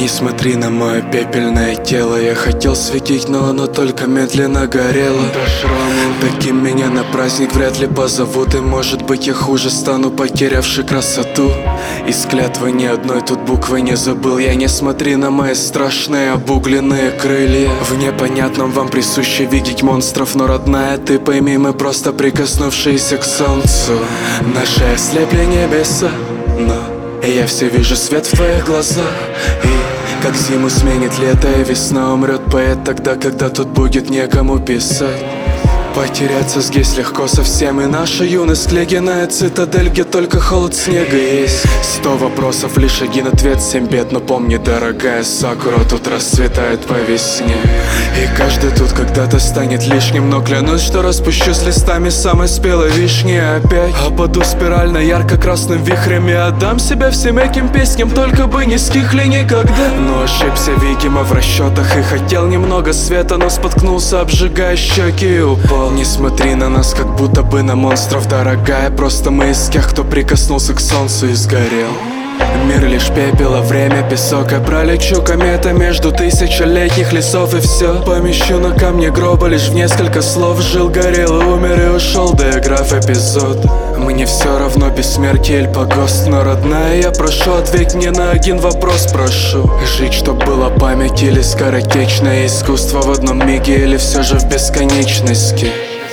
Не смотри на мое пепельное тело. Я хотел светить, но оно только медленно горело. Таким меня на праздник вряд ли позовут. И может быть я хуже стану, потерявший красоту. Из клятвы ни одной тут буквы не забыл. Я не смотри на мои страшные обугленные крылья. В непонятном вам присуще видеть монстров. Но, родная, ты пойми, мы просто прикоснувшиеся к солнцу. Наши ослепли небеса, но я все вижу свет в твоих глазах. И как зиму сменит лето, и весна умрет поэт тогда, когда тут будет некому писать. Потеряться здесь легко совсем, и наша юность ледяная цитадель, где только холод снега есть. 100 вопросов, лишь один ответ, 7 бед. Но помни, дорогая сакура тут расцветает по весне. И каждый тут когда-то станет лишним, но клянусь, что распущу с листами самой спелой вишни опять. Опаду спирально ярко-красным вихрем и отдам себя всем этим песням, только бы не стихли никогда. Но ошибся, видимо, в расчетах и хотел немного света, но споткнулся, обжигая щеки, и упал. Не смотри на нас, как будто бы на монстров, дорогая. Просто мы из тех, кто прикоснулся к солнцу и сгорел. Мир лишь пепел, а время песок. Я пролечу комета между тысячелетних лесов, и все помещу на камне гроба лишь в несколько слов. Жил, горел и умер, и ушел, доиграв эпизод. Мне все равно, бессмертие или погост. Но, родная, я прошу, ответь мне на один вопрос, прошу. Жить, чтоб была память или скоротечное искусство в одном миге, или все же в бесконечности?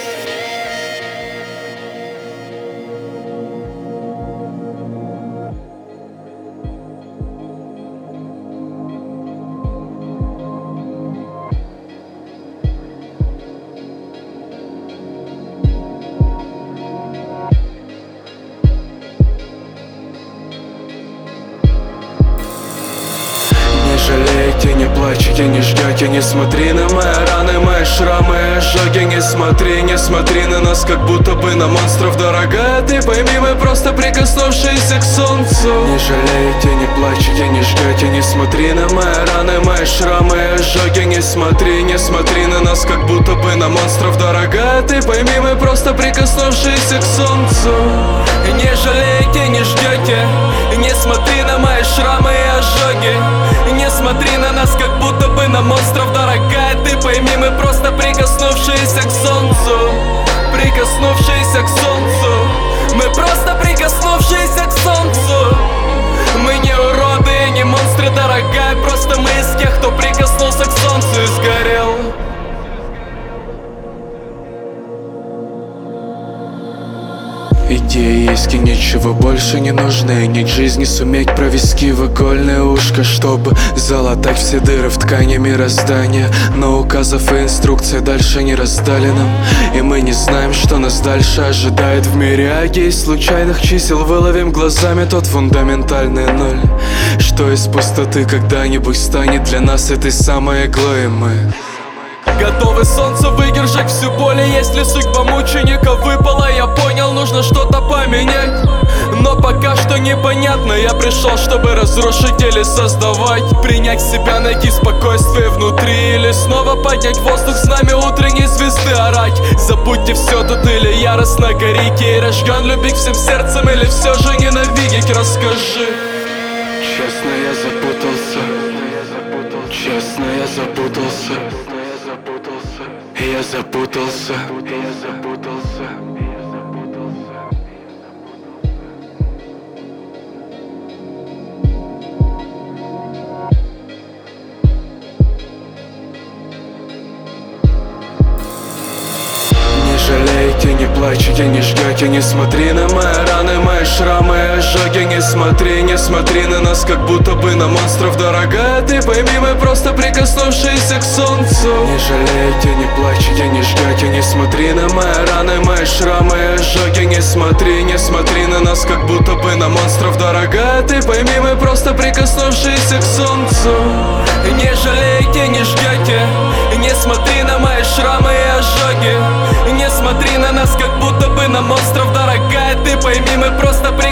Жалейте, не плачьте, не ждете, не смотри на мои раны, мои шрамы, ожоги. Не смотри на нас, как будто бы на монстров, дорогая. Ты пойми, мы просто прикоснувшиеся к солнцу. Не жалейте, не плачьте, не ждете, не смотри на мои раны, мои шрамы, ожоги. Не смотри на нас, как будто бы на монстров, дорогая. Ты пойми, мы просто прикоснувшиеся к солнцу. Не жалейте, не ждете, не смотри на мои шрамы и ожоги. Не смотри на нас, как будто бы на монстров, дорогая. Ты пойми, мы просто прикоснувшиеся к солнцу. Прикоснувшиеся к солнцу. Мы просто прикоснувшиеся к солнцу. Мы не уроды и не монстры, дорогая. Просто мы из тех, кто прикоснулся к солнцу и сгорел. Идеи есть и ничего больше не нужно. И нить жизни суметь провести в игольное ушко, чтобы залатать все дыры в ткани мироздания. Но указов и инструкций дальше не раздали нам, и мы не знаем, что нас дальше ожидает в мире. Аги из случайных чисел выловим глазами тот фундаментальный ноль, что из пустоты когда-нибудь станет для нас этой самой иглой. И мы готовы солнце выдержать всю боль. И если судьба мученика выпала, я понял, нужно что-то поменять. Но пока что непонятно. Я пришел, чтобы разрушить или создавать. Принять себя, найти спокойствие внутри, или снова поднять воздух с нами утренней звезды орать. Забудьте все тут, или яростно горите и рожган любить всем сердцем, или все же ненавидеть. Расскажи. Честно, я запутался. Честно, я запутался. Я запутался. Не жалейте, не плачьте, не ждете, не смотри на мои раны, мои шрамы, ожоги. Не смотри на нас, как будто бы на монстров, дорогая. Ты пойми, мы просто прикоснувшиеся к солнцу. Не жалейте, не плачьте, не ждете, не смотри на мои раны, мои шрамы, ожоги. Не смотри на нас, как будто бы на монстров, дорогая. Ты пойми, мы просто прикоснувшиеся к солнцу. Не жалейте, не ждете, не смотри на мои шрамы и ожоги. Не смотри на нас, как будто бы на монстров, дорогая. Ты пойми, мы просто